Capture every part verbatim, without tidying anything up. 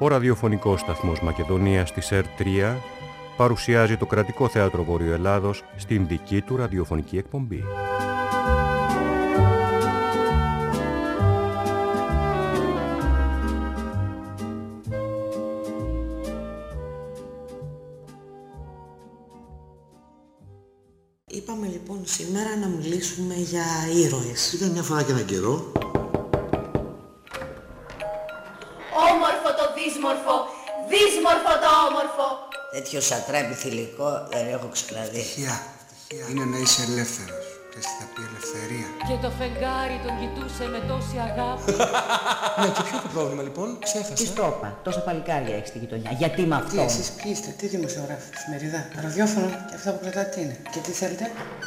Ο ραδιοφωνικός σταθμός Μακεδονίας της ΕΡΤ τρία παρουσιάζει το Κρατικό Θέατρο Βόρειο Ελλάδος στην δική του ραδιοφωνική εκπομπή. Είπαμε λοιπόν σήμερα να μιλήσουμε για ήρωες. Ήταν μια φορά και έναν καιρό. Όμορφο το δύσμορφο, δύσμορφο το όμορφο. Τέτοιο σατράπι θηλυκό δεν έχω ξαναδεί. Τυχαία, τυχαία. Είναι να είσαι ελεύθερος. Και εσύ θα πει ελευθερία. Και το φεγγάρι τον κοιτούσε με τόση αγάπη. Ναι, και ποιο το πρόβλημα λοιπόν, ξέχασα. Τι το είπα, τόσα παλικάρια έχεις στη γειτονιά. Γιατί με αυτό. Τι εσείς ποιοι είστε, τι δημοσιογράφοι, εφημερίδα, ραδιόφωνο και αυτά που κρατάτε τι είναι. Και τι θέλετε.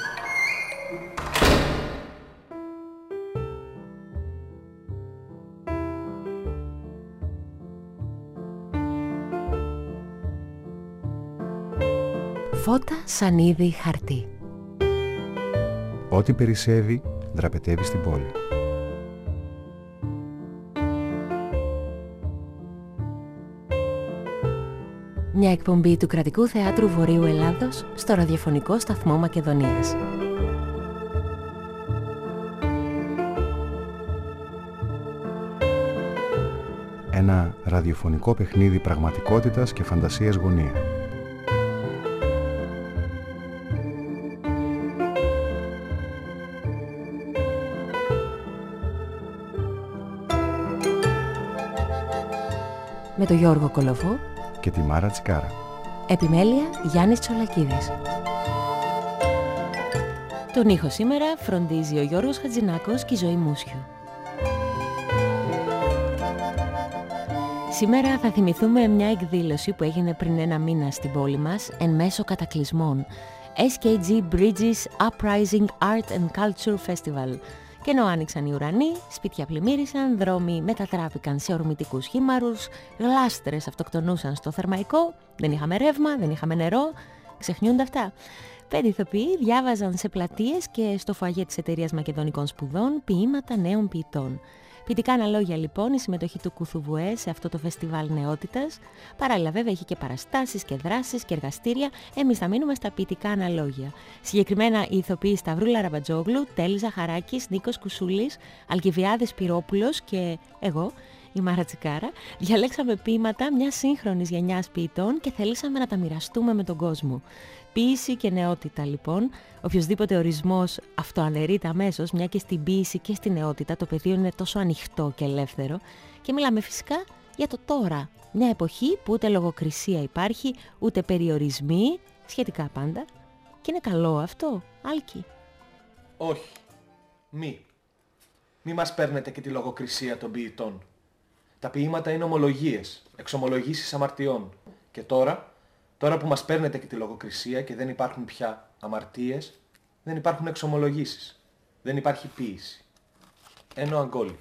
Φώτα, σανίδι, χαρτί. Ό,τι περισσεύει, δραπετεύει στην πόλη. Μια εκπομπή του Κρατικού Θεάτρου Βορείου Ελλάδος στο ραδιοφωνικό σταθμό Μακεδονίας. Ένα ραδιοφωνικό παιχνίδι πραγματικότητας και φαντασίας γωνία. Με τον Γιώργο Κολοβό και τη Μάρα Τσικάρα. Επιμέλεια Γιάννης Τσολακίδης. Τον ήχο σήμερα φροντίζει ο Γιώργος Χατζηνάκος και η Ζωή Μούσιου. Σήμερα θα θυμηθούμε μια εκδήλωση που έγινε πριν ένα μήνα στην πόλη μας εν μέσω κατακλυσμών. ες κέι τζι Bridges Uprising Art and Culture Festival. Και ενώ άνοιξαν οι ουρανοί, σπίτια πλημμύρισαν, δρόμοι μετατράπηκαν σε ορμητικούς χήμαρους, γλάστρες αυτοκτονούσαν στο θερμαϊκό, δεν είχαμε ρεύμα, δεν είχαμε νερό, ξεχνιούνται αυτά. Πέντε ηθοποιοί διάβαζαν σε πλατείες και στο φωαγέ της Εταιρείας Μακεδονικών Σπουδών ποίηματα νέων ποιητών. Ποιητικά αναλόγια λοιπόν η συμμετοχή του Κουθουβουέ σε αυτό το φεστιβάλ νεότητας. Παράλληλα βέβαια είχε και παραστάσεις και δράσεις και εργαστήρια. Εμείς θα μείνουμε στα ποιητικά αναλόγια. Συγκεκριμένα οι ηθοποιοί Σταυρούλα Ραμπατζόγλου, Τέλης Ζαχαράκης, Νίκος Κουσούλης, Αλκιβιάδης Πυρόπουλος και εγώ, η Μάρα Τσικάρα, διαλέξαμε ποίηματα μιας σύγχρονης γενιάς ποιητών και θέλησαμε να τα μοιραστούμε με τον κόσμο. Ποίηση και νεότητα λοιπόν, οποιοσδήποτε ορισμός αυτοαναιρείται αμέσως, μια και στην ποίηση και στη νεότητα το πεδίο είναι τόσο ανοιχτό και ελεύθερο και μιλάμε φυσικά για το τώρα, μια εποχή που ούτε λογοκρισία υπάρχει, ούτε περιορισμοί, σχετικά πάντα. Και είναι καλό αυτό, Άλκη? Όχι, μη. Μη μας παίρνετε και τη λογοκρισία των ποιητών. Τα ποίηματα είναι ομολογίες, εξομολογήσεις αμαρτιών. Και τώρα... Τώρα που μας παίρνετε και τη λογοκρισία και δεν υπάρχουν πια αμαρτίες, δεν υπάρχουν εξομολογήσεις, δεν υπάρχει ποίηση. Ένο αγκόλι.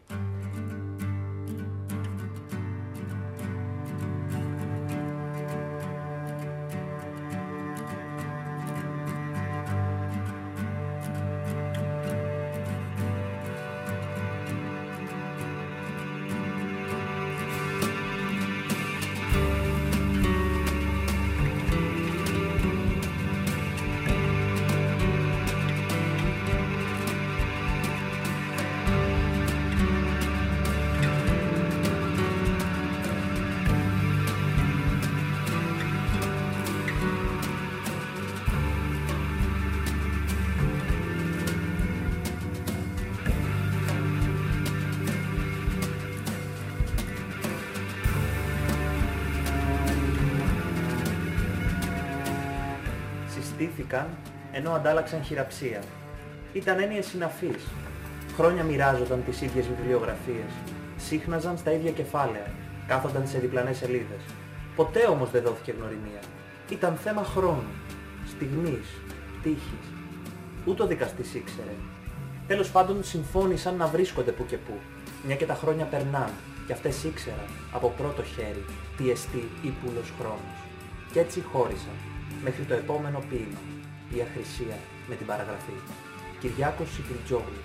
Ενώ αντάλλαξαν χειραψία. Ήταν έννοιες συναφείς. Χρόνια μοιράζονταν τις ίδιες βιβλιογραφίες. Σύχναζαν στα ίδια κεφάλαια. Κάθονταν σε διπλανές σελίδες. Ποτέ όμως δεν δόθηκε γνωριμία. Ήταν θέμα χρόνου, στιγμής, τύχης. Ούτε ο δικαστής ήξερε. Τέλος πάντων συμφώνησαν να βρίσκονται που και που. Μια και τα χρόνια περνάν. Και αυτές ήξεραν από πρώτο χέρι τι εστί ύπουλος χρόνος. Κι έτσι χώρισαν μέχρι το επόμενο ποίημα. Η αχρησία με την παραγραφή. Κυριάκος Σικριτζόγλου.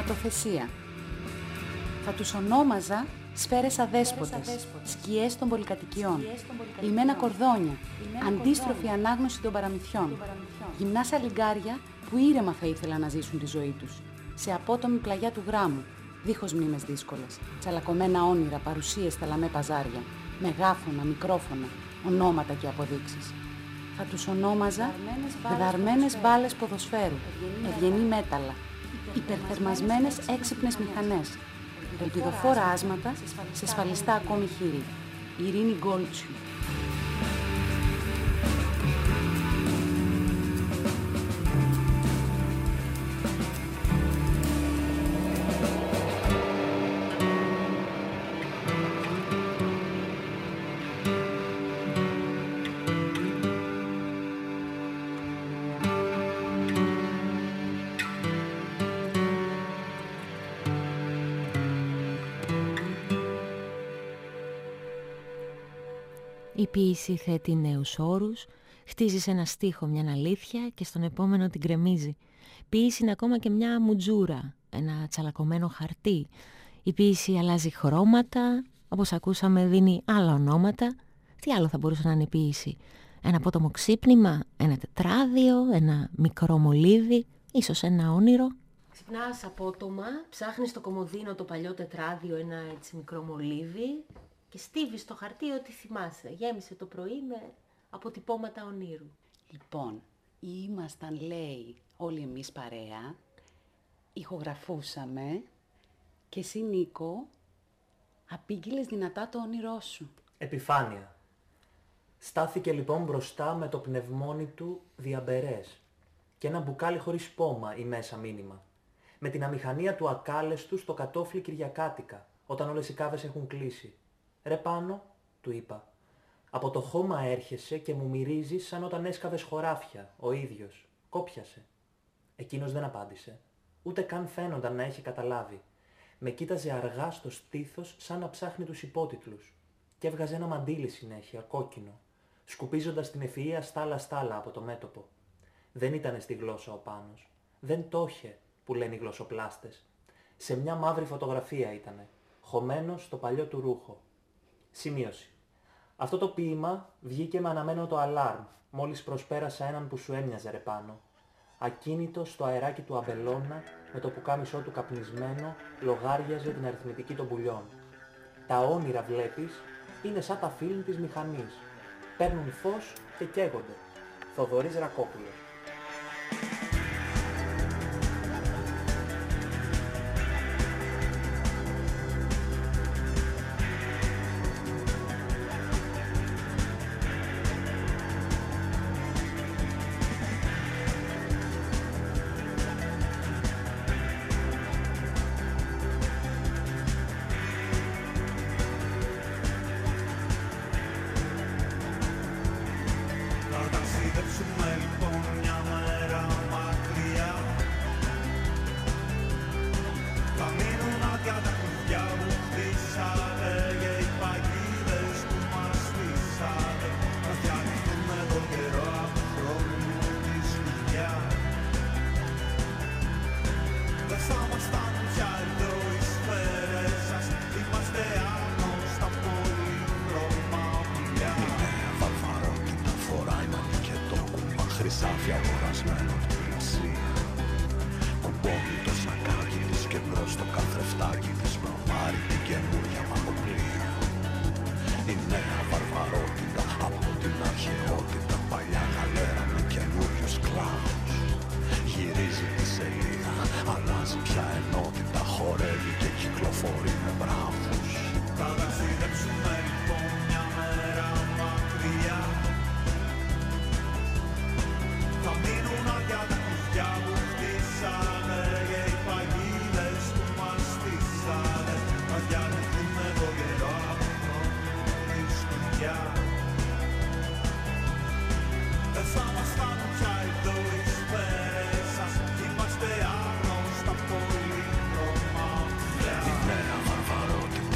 γραμματοθεσία. Θα τους ονόμαζα σφαίρες αδέσποτες, σκιές των πολυκατοικιών, λιμένα κορδόνια, αντίστροφη ανάγνωση των παραμυθιών, γυμνά σαλιγκάρια που ήρεμα θα ήθελα να ζήσουν τη ζωή τους, σε απότομη πλαγιά του γράμμου, δίχως μνήμες δύσκολες, τσαλακωμένα όνειρα, παρουσίες στα λαμέ παζάρια, μεγάφωνα, μικρόφωνα, ονόματα και αποδείξεις. Θα τους ονόμαζα δεδαρμένες μπάλες ποδοσφαίρου, ευγενή μέταλλα, υπερθερμασμένες έξυπνες μηχανές, ελπιδοφόρα άσματα σε σφαλιστά ακόμη χείλη. Ειρήνη Γκόλτσου. Η ποίηση θέτει νέους όρους, χτίζει σε ένα στίχο μια αλήθεια και στον επόμενο την κρεμίζει. Ποίηση είναι ακόμα και μια μουτζούρα, ένα τσαλακωμένο χαρτί. Η ποίηση αλλάζει χρώματα, όπως ακούσαμε δίνει άλλα ονόματα. Τι άλλο θα μπορούσε να είναι η ποίηση? Ένα απότομο ξύπνημα, ένα τετράδιο, ένα μικρό μολύβι, ίσως ένα όνειρο. Ξυπνάς απότομα, ψάχνεις στο κομοδίνο το παλιό τετράδιο, ένα έτσι μικρό μολύβι και στίβεις στο χαρτί ό,τι θυμάσαι. Γέμισε το πρωί με αποτυπώματα ονείρου. Λοιπόν, ήμασταν, λέει, όλοι εμείς παρέα, ηχογραφούσαμε και εσύ, Νίκο, απήγγειλες δυνατά το όνειρό σου. Επιφάνεια. Στάθηκε λοιπόν μπροστά με το πνευμόνι του διαμπερές και ένα μπουκάλι χωρίς πόμα ή μέσα μήνυμα. Με την αμηχανία του ακάλεστου στο κατόφλι Κυριακάτικα, όταν όλες οι κάβες έχουν κλείσει. «Ρε πάνω», του είπα, «από το χώμα έρχεσαι και μου μυρίζεις σαν όταν έσκαβες χωράφια, ο ίδιος. Κόπιασε». Εκείνος δεν απάντησε. Ούτε καν φαίνονταν να έχει καταλάβει. Με κοίταζε αργά στο στήθος σαν να ψάχνει τους υπότιτλους. Και έβγαζε ένα μαντίλι συνέχεια, κόκκινο, σκουπίζοντας την ευφυΐα στάλα-στάλα από το μέτωπο. Δεν ήτανε στη γλώσσα ο Πάνος. Δεν το είχε, που λένε οι γλωσσοπλάστες. Σε μια μαύρη φωτογραφία ήτανε, χωμένος στο παλιό του ρούχο. Σημείωση. Αυτό το ποίημα βγήκε με αναμένο το αλάρμ, μόλις προσπέρασα έναν που σου έμοιαζε, ρε Πάνο. Ακίνητο στο αεράκι του αμπελώνα, με το πουκάμισό του καπνισμένο, λογάριαζε την αριθμητική των πουλιών. Τα όνειρα, βλέπεις, είναι σαν τα φίλμ της μηχανής. Παίρνουν φως και καίγονται. Θοδωρής Ρακόπουλος. Η νέα βαρβαρότητα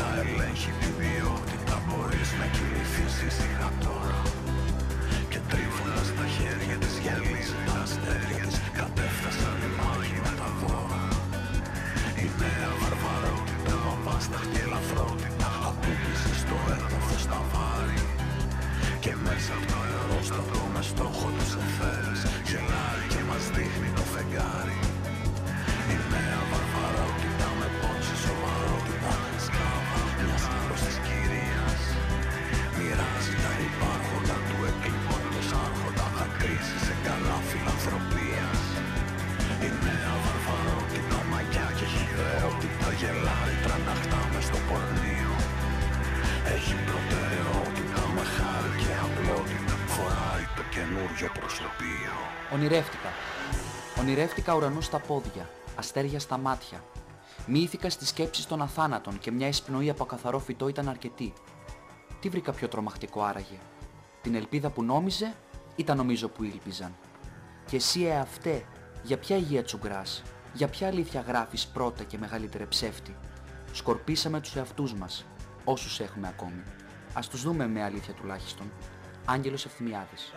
Η νέα βαρβαρότητα, βαμβάστα και ελαφρότητα, ακούγησε στο έδαφος τα βάρη. Και μέσα από το αερόστατο με στόχο τους εθέρες γελάει και μας δείχνει το φεγγάρι. Η νέα βαρβαρότητα με πόση σοβαρότητα, σκλάβα μιας άρρωστης κυρίας. Μοιράζει τα υπάρχοντα του εκλειπώντος άρχοντα, θα κρίσει σε καλά φιλανθρωπίας. Η νέα βαρβαρότητα, μαγιά και χειραιότητα, γελάει τραναχτά μες στο πορνείο. Έχει προτεραιότητα με χάρη και απλότητα, φοράει το καινούριο προσωπείο. Ονειρεύτηκα. Ονειρεύτηκα ουρανούς στα πόδια, αστέρια στα μάτια. Μύθηκα στις σκέψεις των αθάνατων και μια εισπνοή από καθαρό φυτό ήταν αρκετή. Τι βρήκα πιο τρομακτικό άραγε? Την ελπίδα που νόμιζε ή τα νομίζω που ήλπιζαν? Και εσύ εαυτέ, για ποια υγεία τσουγκράς? Για ποια αλήθεια γράφεις πρώτα και μεγαλύτερε ψεύτη? Σκορπίσαμε τους εαυτούς μας, όσους έχουμε ακόμη. Ας τους δούμε με αλήθεια τουλάχιστον. Άγγελος Ευθυμιάδης.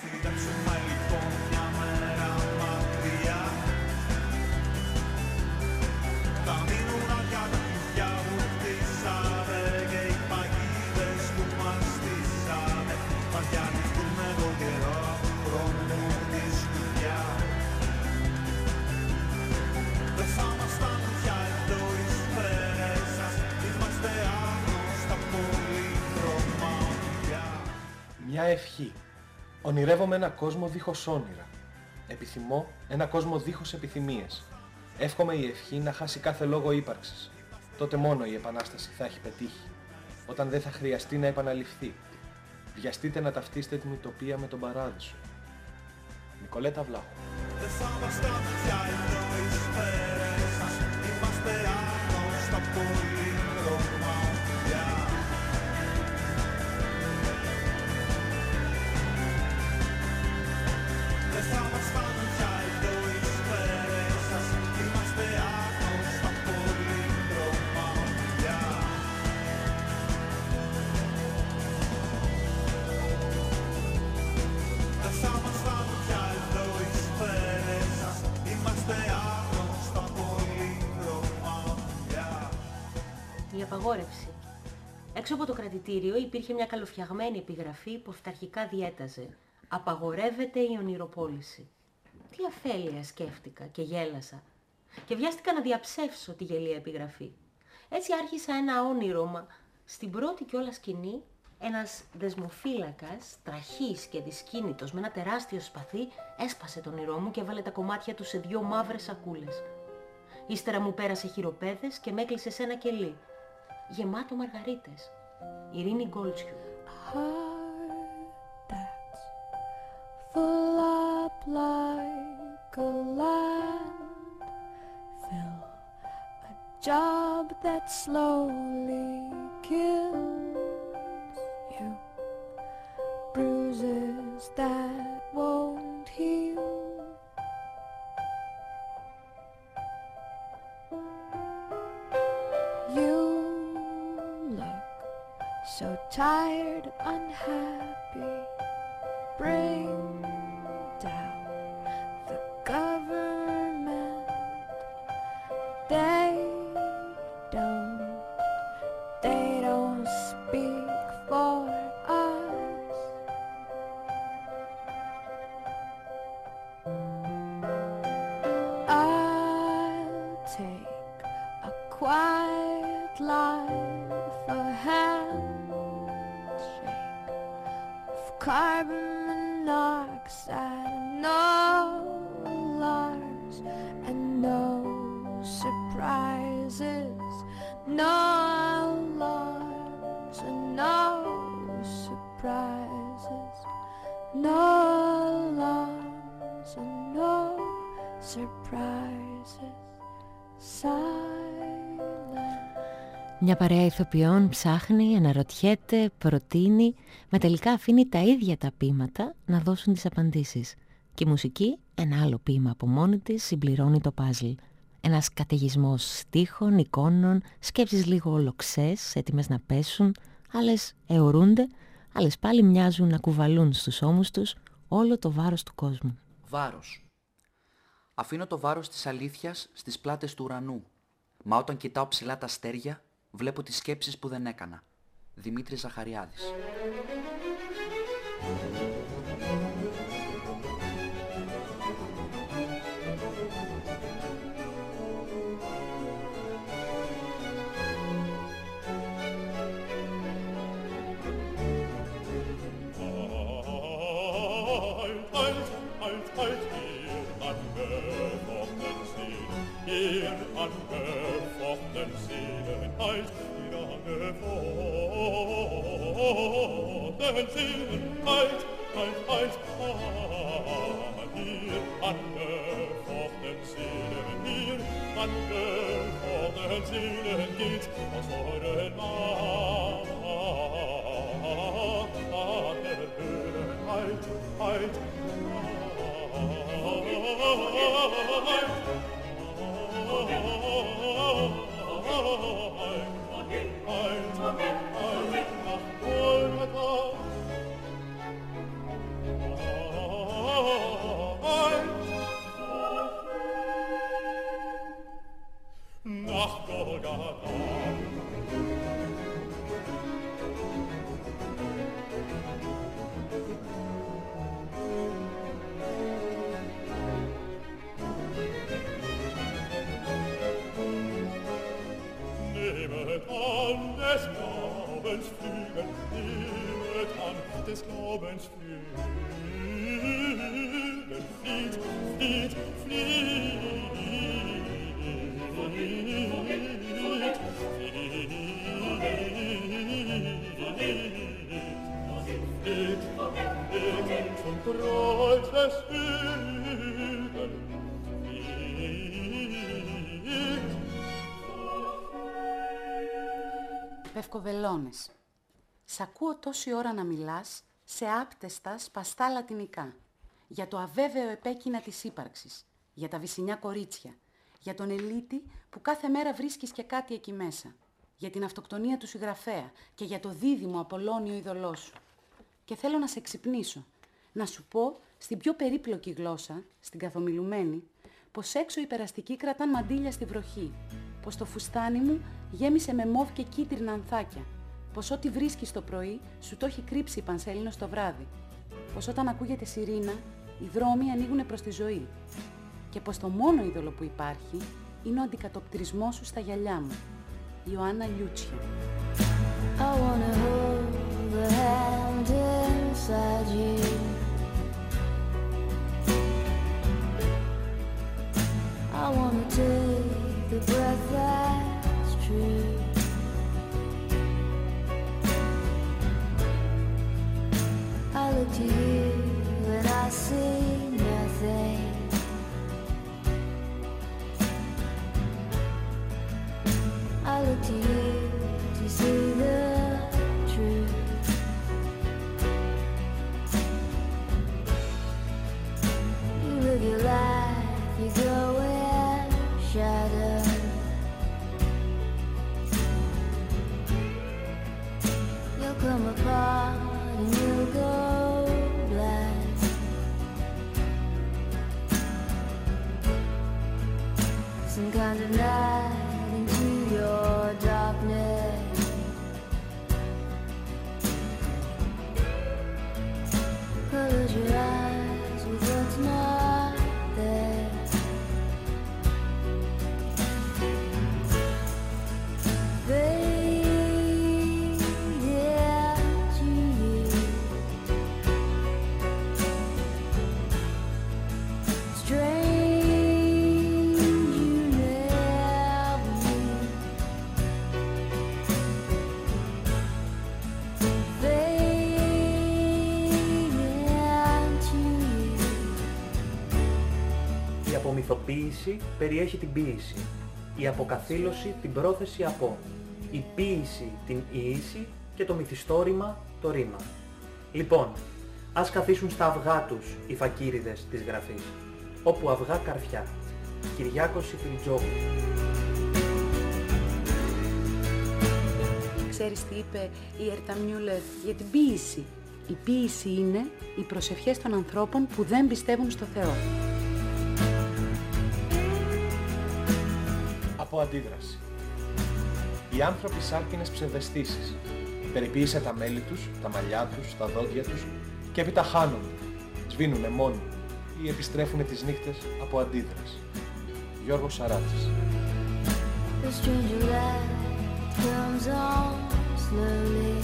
Μια ευχή. Ονειρεύομαι ένα κόσμο δίχως όνειρα. Επιθυμώ ένα κόσμο δίχως επιθυμίες. Εύχομαι η ευχή να χάσει κάθε λόγο ύπαρξης. Τότε μόνο η Επανάσταση θα έχει πετύχει. Όταν δεν θα χρειαστεί να επαναληφθεί. Βιαστείτε να ταυτίσετε την ουτοπία με τον παράδεισο. Νικολέτα Βλάχου. Η απαγόρευση. Έξω από το κρατητήριο υπήρχε μια καλοφτιαγμένη επιγραφή που αυταρχικά διέταζε «Απαγορεύεται η ονειροπόληση». Τι αφέλεια σκέφτηκα και γέλασα και βιάστηκα να διαψεύσω τη γελία επιγραφή. Έτσι άρχισα ένα όνειρωμα. Στην πρώτη κιόλας σκηνή ένας δεσμοφύλακας, τραχής και δυσκίνητος με ένα τεράστιο σπαθί έσπασε τον όνειρό μου και έβαλε τα κομμάτια του σε δυο μαύρες σακούλες. Ύστερα μου πέρασε χειροπέδες και με έκλεισε σε ένα κελί γεμάτο μαργαρίτες. Ειρήνη Γκόλτσιου. Full up like a landfill, a job that slowly kills you, bruises that won't heal. You look so tired, unhappy. Bring down the government. They don't, they don't speak for us. I'll take a quiet life, a handshake of carbon monoxide, no alarms and no surprises, no alarms and no surprises, no alarms and no surprises, silence. Μια παρέα ηθοποιών ψάχνει, αναρωτιέται, προτείνει, μα τελικά αφήνει τα ίδια τα ποίηματα να δώσουν τις απαντήσεις. Και η μουσική, ένα άλλο ποίημα από μόνη της, συμπληρώνει το παζλ. Ένας καταιγισμός στίχων, εικόνων, σκέψεις λίγο ολοξές, έτοιμες να πέσουν, άλλες αιωρούνται, άλλες πάλι μοιάζουν να κουβαλούν στους ώμους τους όλο το βάρος του κόσμου. Βάρος. Αφήνω το βάρος της αλήθειας στις πλάτες του ουρανού. Μα όταν κοιτάω ψηλά τα αστέρια, βλέπω τις σκέψεις που δεν έκανα. Δημήτρης Ζαχαριάδης. Πευκοβελώνες. Σ' ακούω τόση ώρα να μιλάς σε άπτεστα σπαστά λατινικά. Για το αβέβαιο επέκεινα της ύπαρξης. Για τα βυσσινιά κορίτσια. Για τον ελίτη που κάθε μέρα βρίσκεις και κάτι εκεί μέσα. Για την αυτοκτονία του συγγραφέα και για το δίδυμο Απολλώνιο ειδωλό σου. Και θέλω να σε ξυπνήσω. Να σου πω στην πιο περίπλοκη γλώσσα, στην καθομιλουμένη, πως έξω οι περαστικοί κρατάν μαντήλια στη βροχή. Πως το φουστάνι μου γέμισε με μοβ και κίτρινα ανθάκια. Πως ό,τι βρίσκεις το πρωί σου το έχει κρύψει η Πανσέλινος το βράδυ. Πως όταν ακούγεται σιρήνα, οι δρόμοι ανοίγουν προς τη ζωή. Και πως το μόνο είδωλο που υπάρχει είναι ο αντικατοπτρισμός σου στα γυαλιά μου. Ιωάννα Λιούτσια. I wanna hold the hand inside you. I wanna take the breath that's true. I look to you and I see nothing. I look to you to see the truth. You live your life, you go in shadow. You'll come apart and you'll go black. Some kind of night into your darkness. Close your eyes with what's not there. Fade into you. Strange you never knew. Η απομυθοποίηση περιέχει την ποίηση, η αποκαθήλωση την πρόθεση από, η ποίηση την ιήση και το μυθιστόρημα το ρήμα. Λοιπόν, ας καθίσουν στα αυγά τους οι φακύριδες της γραφής, όπου αυγά καρφιά. Κυριάκος Σιφιλιτζόγλου. Ξέρεις τι είπε η Έρτα Μιούλερ για την ποίηση? Η ποίηση είναι οι προσευχές των ανθρώπων που δεν πιστεύουν στο Θεό. από αντίδραση. Οι άνθρωποι σάρκινες ψευδαισθήσεις. Περιποίησε τα μέλη τους, τα μαλλιά τους, τα δόντια τους και έπειτα χάνονται, σβήνουνε μόνοι ή επιστρέφουνε τις νύχτες από αντίδραση. Γιώργος Σαράτσης. The stranger that comes on slowly.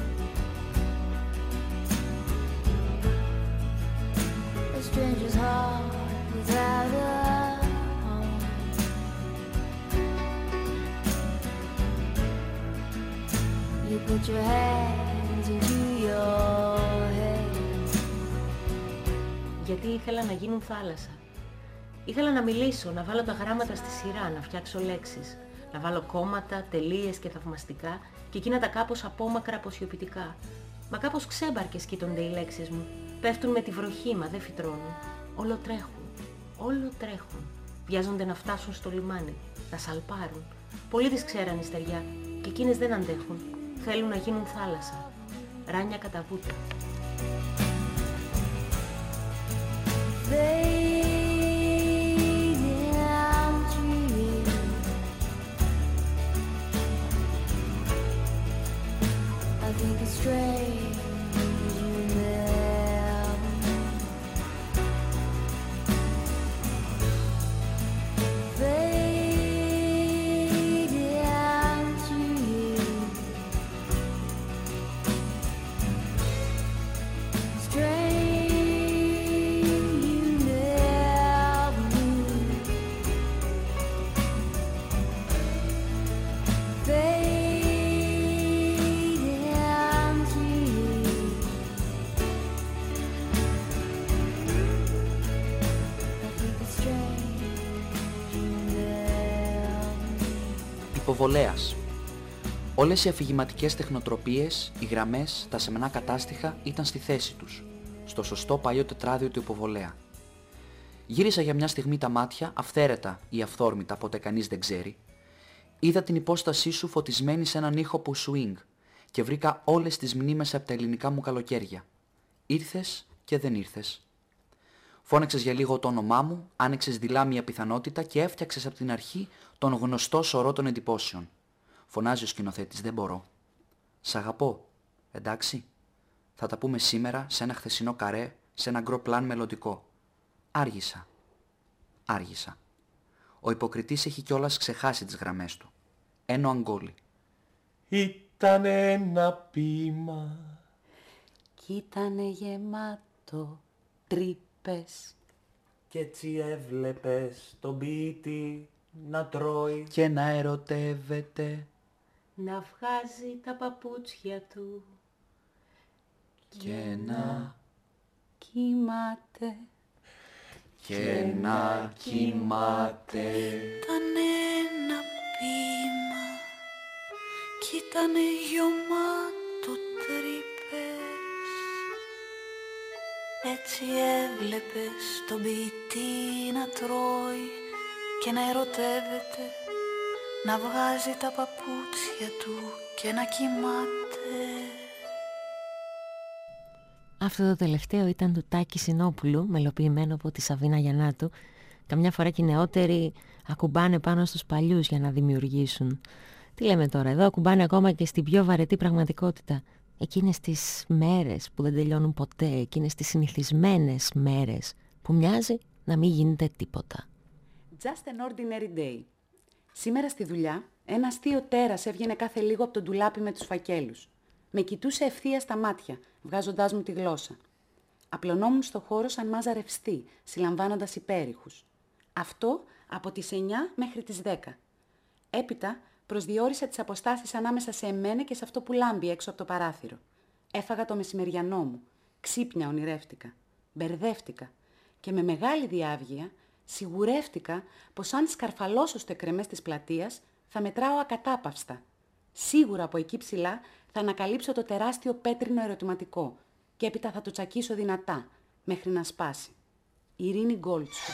A stranger's heart without a home. You put your hands into your head. Γιατί ήθελα να γίνουν θάλασσα. Ήθελα να μιλήσω, να βάλω τα γράμματα στη σειρά, να φτιάξω λέξεις. Να βάλω κόμματα, τελείες και θαυμαστικά και εκείνα τα κάπως απόμακρα αποσιωπητικά. Μα κάπως ξέμπαρκες κοίτονται οι λέξεις μου. Πέφτουν με τη βροχή, μα δεν φυτρώνουν. Όλο τρέχουν, όλο τρέχουν. Βιάζονται να φτάσουν στο λιμάνι, να σαλπάρουν. Πολλοί τις ξέραν η στεριά και εκείνες δεν αντέχουν. Θέλουν να γίνουν θάλασσα. Ράνια κατά βούτα. I think it's strange you never fade down to you. Strange you never knew. Fade Υποβολέας. Όλες οι αφηγηματικές τεχνοτροπίες, οι γραμμές, τα σεμνά κατάστοιχα ήταν στη θέση τους, στο σωστό παλιό τετράδιο του υποβολέα. Γύρισα για μια στιγμή τα μάτια, αυθαίρετα ή αυθόρμητα, ποτέ κανείς δεν ξέρει. Είδα την υπόστασή σου φωτισμένη σε έναν ήχο που σουίνγκ και βρήκα όλες τις μνήμες από τα ελληνικά μου καλοκαίρια. Ήρθες και δεν ήρθες. Φώναξες για λίγο το όνομά μου, άνοιξες δειλά μια πιθανότητα και έφτιαξες από την αρχή τον γνωστό σωρό των εντυπώσεων. Φωνάζει ο σκηνοθέτης, δεν μπορώ. Σ' αγαπώ, εντάξει. Θα τα πούμε σήμερα σε ένα χθεσινό καρέ, σε ένα γκρο πλάν μελλοντικό. Άργησα. Άργησα. Ο υποκριτής έχει κιόλας ξεχάσει τις γραμμές του. Ένο Αγκόλι. Ήταν ένα ποίημα κι ήτανε γεμάτο τρύπες. Κι έτσι έβλεπες τον ποιητή να τρώει και να ερωτεύεται, να βγάζει τα παπούτσια του και να κοιμάται και να κοιμάται. Ήταν ένα ποίημα κι ήτανε γεμάτο τρύπες. Έτσι έβλεπες τον ποιητή να τρώει και να ερωτεύεται, να βγάζει τα παπούτσια του και να κοιμάται. Αυτό το τελευταίο ήταν του Τάκη Συνόπουλου, μελοποιημένο από τη Σαβίνα Γιαννάτου. Καμιά φορά και οι νεότεροι ακουμπάνε πάνω στους παλιούς για να δημιουργήσουν. Τι λέμε τώρα, εδώ ακουμπάνε ακόμα και στην πιο βαρετή πραγματικότητα. Εκείνες τις μέρες που δεν τελειώνουν ποτέ, εκείνες τις συνηθισμένες μέρες που μοιάζει να μην γίνεται τίποτα. Just an ordinary day. Σήμερα στη δουλειά, ένα αστείο τέρας έβγαινε κάθε λίγο από τον ντουλάπι με τους φακέλους. Με κοιτούσε ευθεία στα μάτια, βγάζοντάς μου τη γλώσσα. Απλωνόμουν στο χώρο σαν μάζα ρευστή, συλλαμβάνοντας υπέρηχους. Αυτό από τις εννιά μέχρι τις δέκα. Έπειτα προσδιορίσα τις αποστάσεις ανάμεσα σε εμένα και σε αυτό που λάμπει έξω από το παράθυρο. Έφαγα το μεσημεριανό μου. Ξύπνια ονειρεύτηκα. Μπερδεύτηκα. Και με μεγάλη διάβγεια σιγουρεύτηκα πως αν σκαρφαλώσω στο εκρεμές της πλατείας θα μετράω ακατάπαυστα. Σίγουρα από εκεί ψηλά θα ανακαλύψω το τεράστιο πέτρινο ερωτηματικό και έπειτα θα το τσακίσω δυνατά μέχρι να σπάσει. Ειρήνη Γκόλτσου.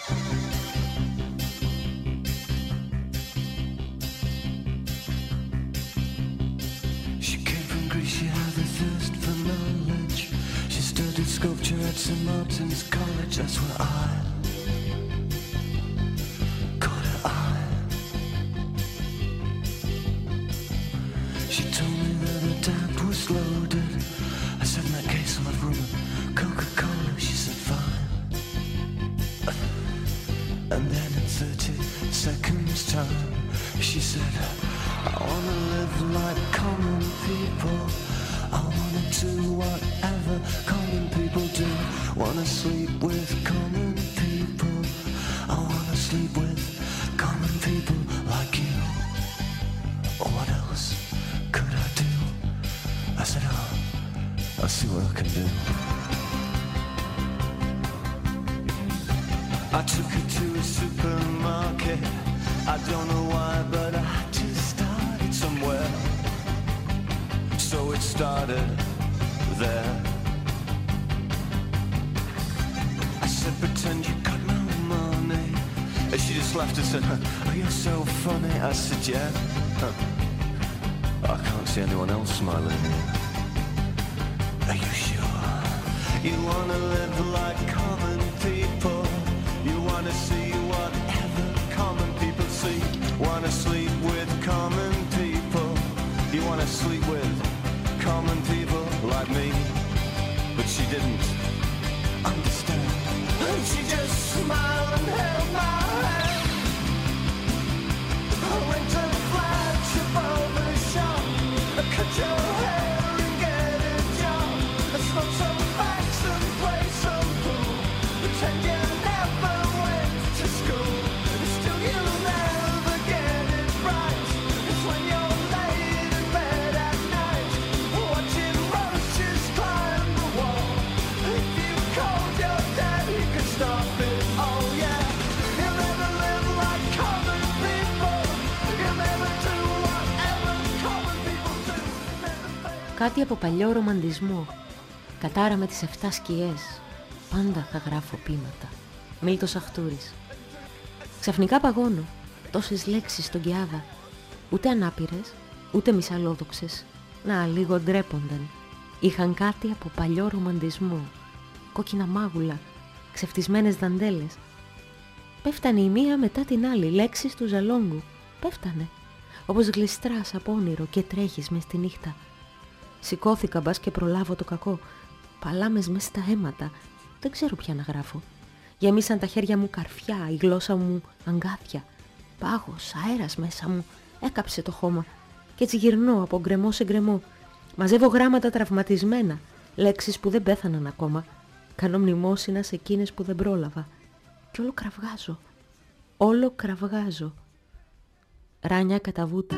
She had a thirst for knowledge. She studied sculpture at Saint Martin's College. That's where I caught her eye. She told me that her dad was loaded. I said, in that case I'll have rum and Coca-Cola. She said, fine. And then in thirty seconds time, she said, I wanna live like common people. I wanna do whatever common people do. Wanna sleep with common people. I wanna sleep with common people like you. What else could I do? I said, oh, I'll see what I can do. I took her to a supermarket. I don't know why, but I just started somewhere. So it started there. I said, pretend you got no money. And she just laughed and said, oh, you're so funny. I said, yeah. Huh. I can't see anyone else smiling here. Are you sure? You wanna live like common people. You wanna see whatever common people see. Wanna sleep with common people. You wanna sleep with common people like me. But she didn't understand. And she just smiled and held my hand. I went to the flagship over shop. Cut your hair and get a job. Smoke some facts and play some pool. Pretend you never went to school. Still you'll never get it right. It's when you're laid in bed at night, watching roaches climb the wall. If you called your dad, he could stop it. Oh yeah. You'll never live like common people. You'll never do whatever common people do. Κάτι από παλιό ρομαντισμό. Κατάρα με τις εφτά σκιές. Πάντα θα γράφω ποίηματα. Μίλτος Αχτούρης. Ξαφνικά παγώνω. Τόσες λέξεις στον Κιάδα. Ούτε ανάπηρες, ούτε μισαλόδοξες. Να, λίγο ντρέπονταν. Είχαν κάτι από παλιό ρομαντισμό. Κόκκινα μάγουλα, ξεφτισμένες δαντέλες. Πέφτανε η μία μετά την άλλη, λέξεις του Ζαλόγκου. Πέφτανε. Όπως γλιστράς από όνειρο και τρέχεις μες στη νύχτα. Σηκώθηκα μπας και προλάβω το κακό. Παλάμες μες στα αίματα. Δεν ξέρω πια να γράφω. Γεμίσαν τα χέρια μου καρφιά, η γλώσσα μου αγκάθια. Πάγος, αέρας μέσα μου. Έκαψε το χώμα. Κι έτσι γυρνώ από γκρεμό σε γκρεμό. Μαζεύω γράμματα τραυματισμένα. Λέξεις που δεν πέθαναν ακόμα. Κάνω μνημόσυνα σε εκείνες που δεν πρόλαβα. Κι όλο κραυγάζω. Όλο κραυγάζω. Ράνια κατά βούτα.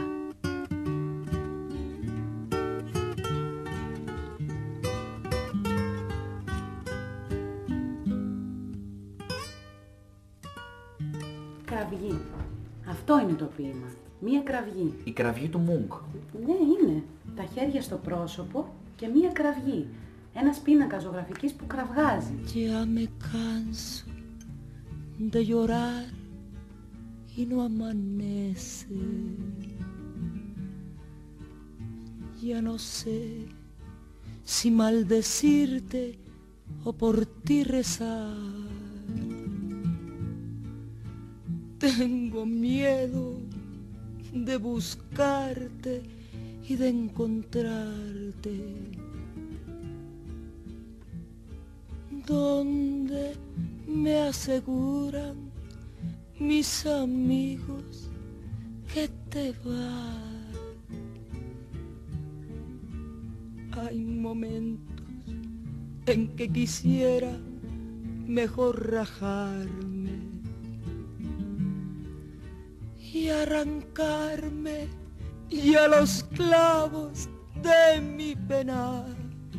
Κραυγή. Αυτό είναι το ποίημα. Μία κραυγή. Η κραυγή του Μουγκ. Ναι, είναι. Τα χέρια στο πρόσωπο και μία κραυγή. Ένας πίνακας ζωγραφικής που κραυγάζει. Ya me canso de llorar y no amanece. Ya no sé si maldecirte o por ti rezar. Tengo miedo de buscarte y de encontrarte. Donde me aseguran mis amigos que te vas. Hay momentos en que quisiera mejor rajarme y arrancarme ya los clavos de mi penar.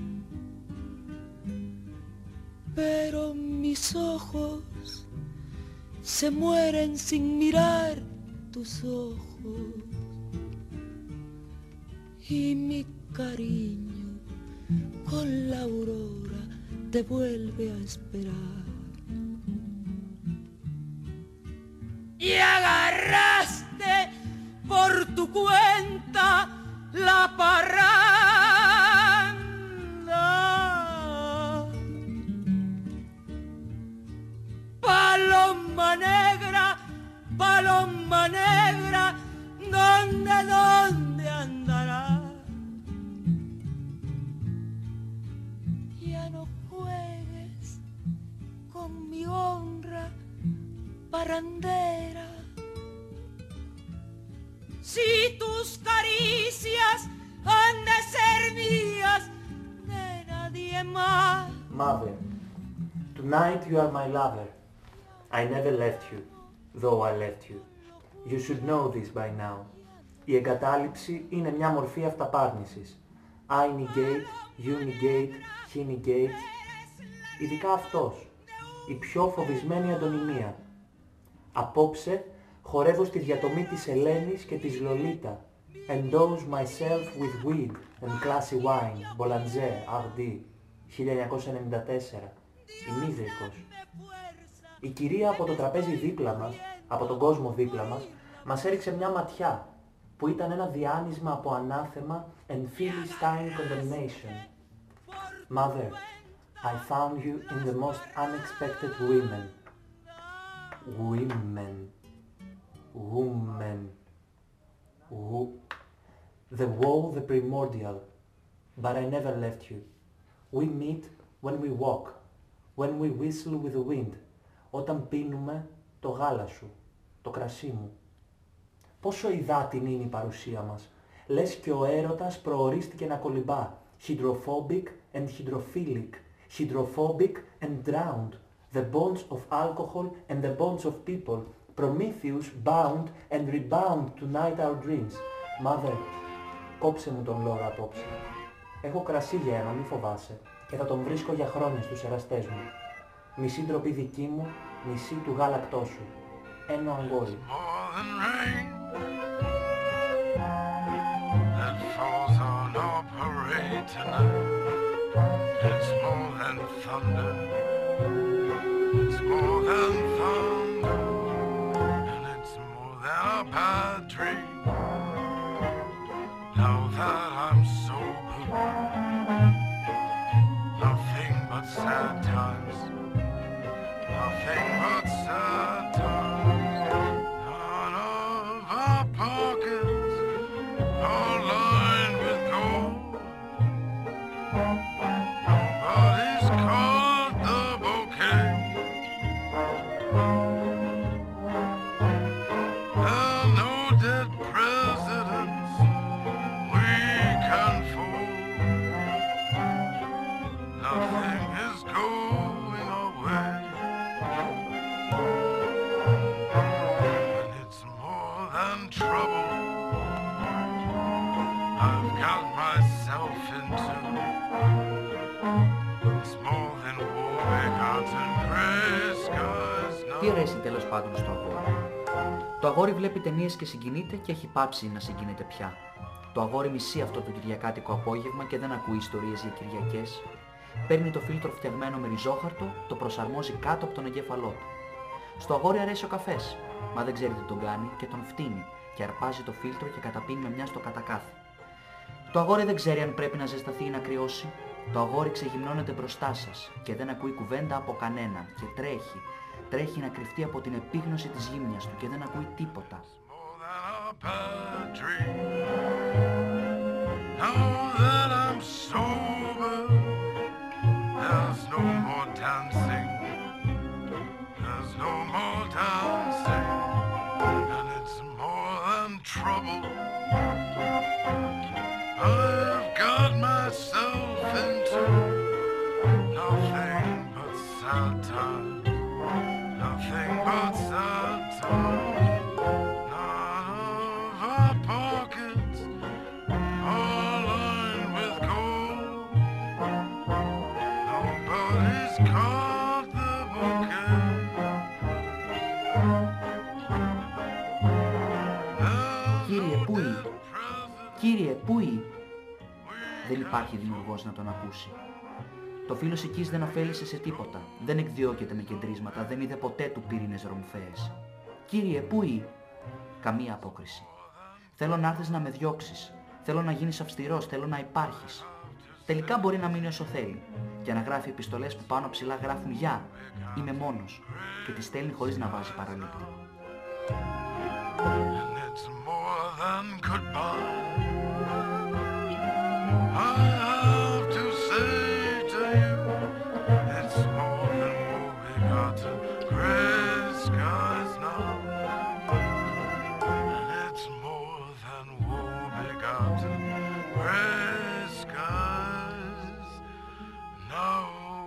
Pero mis ojos se mueren sin mirar tus ojos y mi cariño con la aurora te vuelve a esperar. Y agarraste por tu cuenta la parranda. Paloma negra, paloma negra, ¿dónde, dónde andarás? si tus caricias han de ser mías, de nadie más. Mother, tonight you are my lover. I never left you, though I left you. You should know this by now. Η εγκατάλειψη είναι μια μορφή αυταπάρνησης. I negate, you negate, he negates. Ειδικά αυτός, η πιο φοβισμένη αντωνυμία. Απόψε χορεύω στη διατομή της Ελένης και της Λολίτα. Endows myself with weed and classy wine. Boulanger, Αρντί, χίλια εννιακόσια ενενήντα τέσσερα. Ημίδρικος. Η κυρία από το τραπέζι δίπλα μας, από τον κόσμο δίπλα μας, μας έριξε μια ματιά που ήταν ένα διάνυσμα από ανάθεμα and Philistine condemnation. Mother, I found you in the most unexpected women. Women. Woman. Wo the woe, the primordial. But I never left you. We meet when we walk. When we whistle with the wind. Όταν πίνουμε το γάλα σου, το κρασί μου. Πόσο υδάτινη είναι η παρουσία μας. Λες και ο έρωτας προορίστηκε να κολυμπά. Hydrophobic and hydrophilic. Hydrophobic and drowned. The bonds of alcohol and the bonds of people. Prometheus bound and rebound tonight our dreams. Mother, κόψε μου τον λόρο απόψε. Έχω κρασί για ένα, μη φοβάσαι. Και θα τον βρίσκω για χρόνια στους εραστές μου. Μισή ντροπή δική μου, μισή του γάλακτός σου. Ένα αγόρι. That falls on our parade tonight. It's more than thunder. It's more than thunder. And it's more than a bad dream. Now that I'm sober, nothing but sad times. Nothing but sad times. None of our pockets are lined with gold. Nobody's caught the bouquet. There are no dead presidents we can fold. Nothing is going away. And it's more than trouble I've got myself into. It's more than war, big hearts and gray skies. Τι αρέσει τέλος πάντων στο αγόρι? Το αγόρι βλέπει ταινίες και συγκινείται και έχει πάψει να συγκινείται πια. Το αγόρι μισεί αυτό το κυριακάτικο απόγευμα και δεν ακούει ιστορίες για Κυριακές. Παίρνει το φίλτρο φτιαγμένο με ριζόχαρτο, το προσαρμόζει κάτω από τον εγκέφαλό του. Στο αγόρι αρέσει ο καφές, μα δεν ξέρει τι τον κάνει και τον φτύνει και αρπάζει το φίλτρο και καταπίνει με μια στο κατακάθι. Το αγόρι δεν ξέρει αν πρέπει να ζεσταθεί ή να κρυώσει. Το αγόρι ξεγυμνώνεται μπροστά σας και δεν ακούει κουβέντα από κανέναν και τρέχει, τρέχει να κρυφτεί από την επίγνωση της γύμνιας του και δεν ακούει τίποτα. There's no more dancing. There's no more dancing. And it's more than trouble I've got myself into. Nothing but sad times. Nothing but sad times. None of our pockets are lined with gold. Nobody's caught the bouquet. Κύριε, πού είναι? Κύριε, πού είναι? Δεν υπάρχει δημιουργός να τον ακούσει. Το φύλλος οικής δεν ωφέλησε σε τίποτα. Δεν εκδιώκεται με κεντρίσματα, δεν είδε ποτέ του πύρινες ρομφαίες. Κύριε, πού είναι? Καμία απόκριση. Θέλω να έρθεις να με διώξεις. Θέλω να γίνεις αυστηρός, θέλω να υπάρχεις. Τελικά μπορεί να μείνει όσο θέλει και να γράφει επιστολές που πάνω ψηλά γράφουν «Γεια, είμαι μόνος» και τις στέλνει χωρίς να βάζει παραλήπτη. frescas now.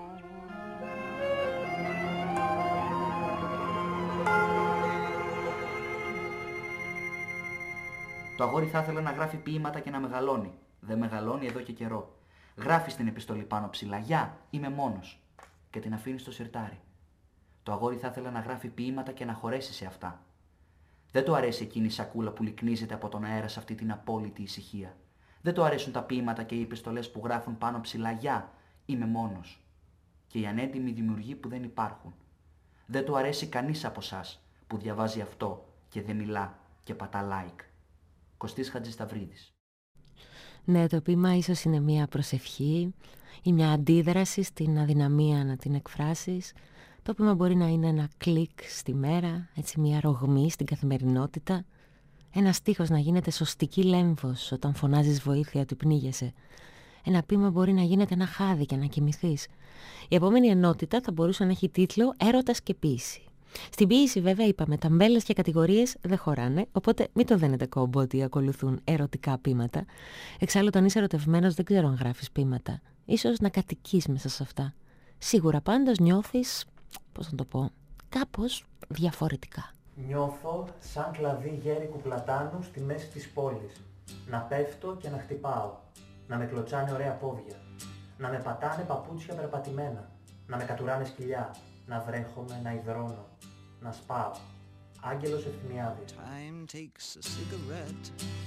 Το αγόρι θα ήθελε να γράφει ποίηματα και να μεγαλώνει. Δεν μεγαλώνει εδώ και καιρό. Γράφει στην επιστολή πάνω ψηλά. Γεια, είμαι μόνος. Και την αφήνει στο σιρτάρι. Το αγόρι θα ήθελε να γράφει ποίηματα και να χωρέσει σε αυτά. Δεν του αρέσει εκείνη η σακούλα που λυκνίζεται από τον αέρα σε αυτή την απόλυτη ησυχία. Δεν του αρέσουν τα ποίηματα και οι επιστολές που γράφουν πάνω ψηλά. Γεια, είμαι μόνος. Και οι ανέντιμοι δημιουργοί που δεν υπάρχουν. Δεν του αρέσει κανείς από εσάς που διαβάζει αυτό και δεν μιλά και πατά like. Κωστής Χατζησταυρίδης. Ναι, το ποίημα ίσως είναι μια προσευχή ή μια αντίδραση στην αδυναμία να την εκφράσεις. Το ποίημα μπορεί να είναι ένα κλικ στη μέρα, έτσι μια ρογμή στην καθημερινότητα. Ένα στίχος να γίνεται σωστική λέμβος όταν φωνάζεις βοήθεια του πνίγεσαι. Ένα ποίημα μπορεί να γίνεται ένα χάδι και να κοιμηθείς. Η επόμενη ενότητα θα μπορούσε να έχει τίτλο «Έρωτας και ποίηση». Στην ποίηση βέβαια είπαμε ταμπέλες και κατηγορίες δεν χωράνε, οπότε μην το δένετε κόμπο ότι ακολουθούν ερωτικά ποίηματα. Εξάλλου όταν είσαι ερωτευμένος δεν ξέρω αν γράφεις ποίηματα. Ίσως να κατοικείς μέσα σε αυτά. Σίγουρα πάντως νιώθεις, πώς να το πω, κάπως διαφορετικά. Νιώθω σαν κλαδί γέρικου πλατάνου στη μέση της πόλης. Να πέφτω και να χτυπάω. Να με κλωτσάνε ωραία πόδια. Να με πατάνε παπούτσια περπατημένα. Να με κατουράνε σκυλιά. Να βρέχομαι, να υδρώνω. Να σπάω. Άγγελος Ευθυμιάδης. Time takes a cigarette,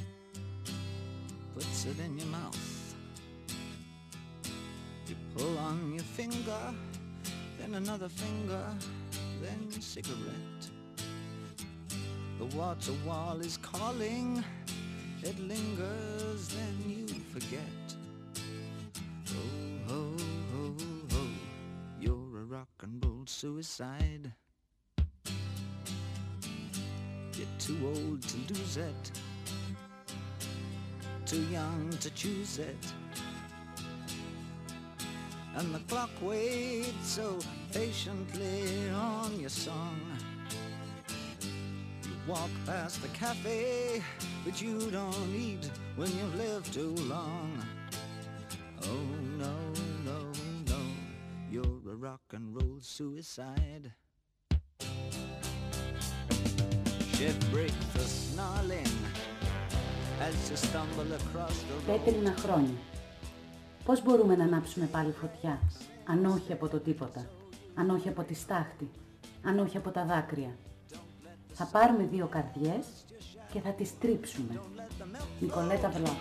puts it in your mouth. You pull on your finger, then another finger, then cigarette. The water wall is calling, it lingers, then you forget. Oh, ho, ho, ho, you're a rock and roll suicide. You're too old to lose it, too young to choose it. And the clock waits so patiently on your song. You walk past the cafe, but you don't eat when you've lived too long. Oh no, no, no, you're a rock and roll suicide. Shit break the snarling as you stumble across the road. Πέτρινα χρόνια. Πώς μπορούμε να ανάψουμε πάλι φωτιά, αν όχι από το τίποτα, αν όχι από τη στάχτη, αν όχι από τα δάκρυα. Θα πάρουμε δύο καρδιές και θα τις τρίψουμε. Νικολέτα Βλάχου.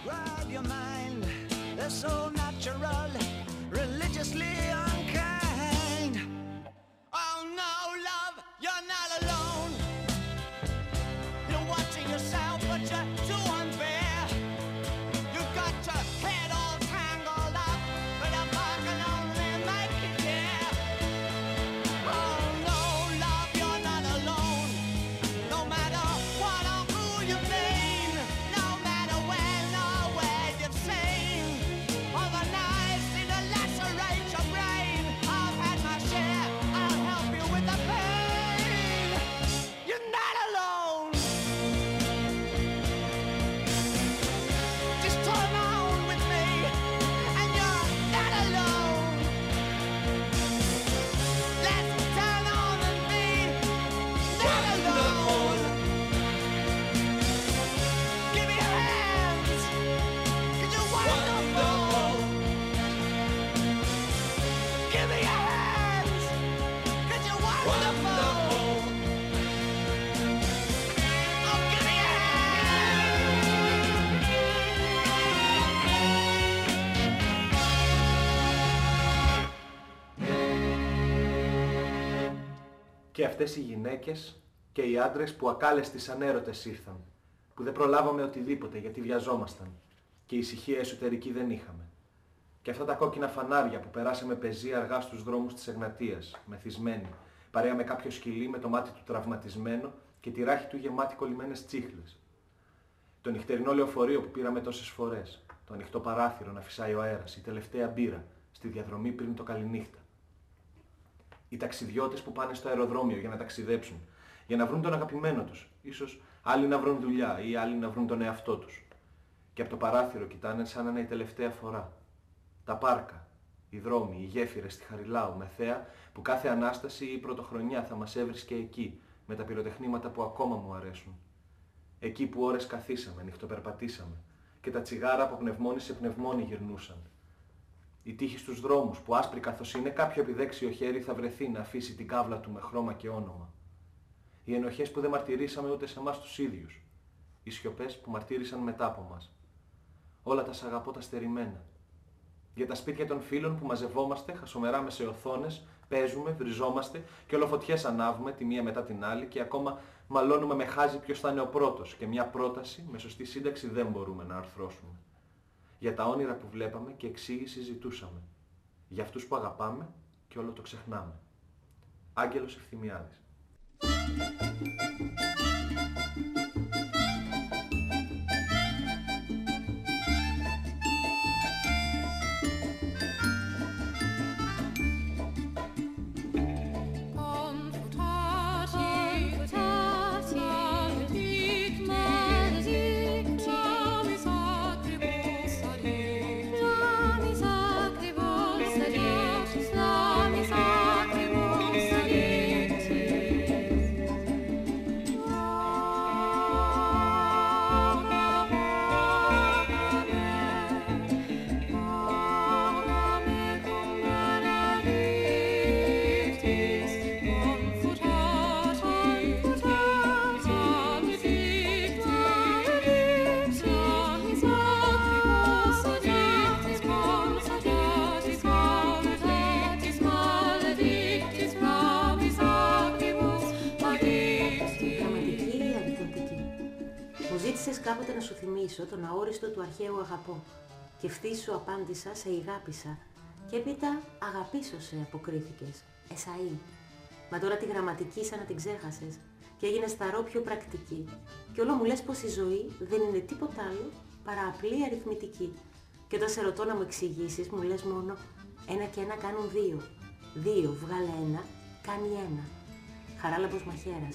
Και αυτές οι γυναίκες και οι άντρες που ακάλεστοι σαν έρωτες ήρθαν, που δεν προλάβαμε οτιδήποτε γιατί βιαζόμασταν και ησυχία εσωτερική δεν είχαμε. Και αυτά τα κόκκινα φανάρια που περάσαμε πεζή αργά στους δρόμους της Εγνατίας, μεθυσμένοι, παρέα με κάποιο σκυλί με το μάτι του τραυματισμένο και τη ράχη του γεμάτη κολλημένες τσίχλες. Το νυχτερινό λεωφορείο που πήραμε τόσες φορές, το ανοιχτό παράθυρο να φυσάει ο αέρας, η τελευταία μπύρα στη διαδρομή πριν το καληνύχτα. Οι ταξιδιώτες που πάνε στο αεροδρόμιο για να ταξιδέψουν, για να βρουν τον αγαπημένο τους. Ίσως άλλοι να βρουν δουλειά ή άλλοι να βρουν τον εαυτό τους. Και από το παράθυρο κοιτάνε σαν να είναι η τελευταία φορά. Τα πάρκα, οι δρόμοι, οι γέφυρες στη Χαριλάου με θέα που κάθε Ανάσταση ή Πρωτοχρονιά θα μας έβρισκε εκεί, με τα πυροτεχνήματα που ακόμα μου αρέσουν. Εκεί που ώρες καθίσαμε, νυχτοπερπατήσαμε και τα τσιγάρα από πνευμόνι σε πνευμόνι γυρνούσαν. Οι τείχοι στους δρόμους που άσπροι καθώς είναι, κάποιο επιδέξιο χέρι θα βρεθεί να αφήσει την κάβλα του με χρώμα και όνομα. Οι ενοχές που δεν μαρτυρήσαμε ούτε σε εμάς τους ίδιους. Οι σιωπές που μαρτύρησαν μετά από μας. Όλα τα σ' αγαπώ τα στερημένα. Για τα σπίτια των φίλων που μαζευόμαστε, χασομεράμε σε οθόνες, παίζουμε, βριζόμαστε και ολοφωτιές ανάβουμε τη μία μετά την άλλη και ακόμα μαλώνουμε με χάζι ποιος θα είναι ο πρώτος και μια πρόταση με σωστή σύνταξη δεν μπορούμε να αρθρώσουμε. Για τα όνειρα που βλέπαμε και εξήγηση ζητούσαμε. Για αυτούς που αγαπάμε και όλο το ξεχνάμε. Άγγελος Ευθυμιάδης. Κάποτε να σου θυμίσω τον αόριστο του αρχαίου αγαπώ και ευθύς σου απάντησα σε ηγάπησα και έπειτα αγαπήσω σε αποκρίθηκες, εσαΐ. Μα τώρα τη γραμματική σαν να την ξέχασες και έγινε σταρό πιο πρακτική και όλο μου λες πως η ζωή δεν είναι τίποτα άλλο παρά απλή αριθμητική και όταν σε ρωτώ να μου εξηγήσεις μου λες μόνο ένα και ένα κάνουν δύο, δύο βγάλε ένα κάνει ένα. Χαράλαμπος Μαχαίρας.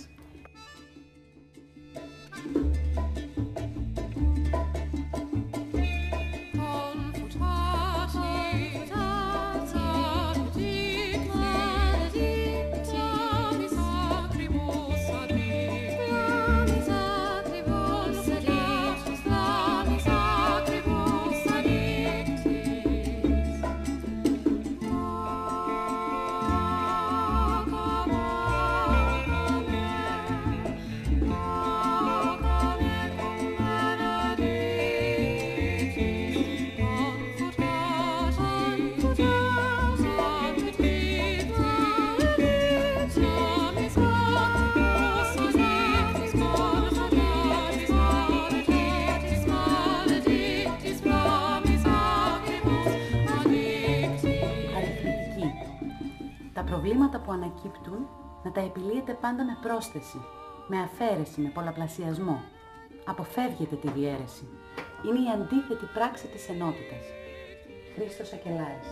Προβλήματα που ανακύπτουν να τα επιλύετε πάντα με πρόσθεση, με αφαίρεση, με πολλαπλασιασμό. Αποφεύγετε τη διαίρεση. Είναι η αντίθετη πράξη της ενότητας. Χρήστος Ακελάρης.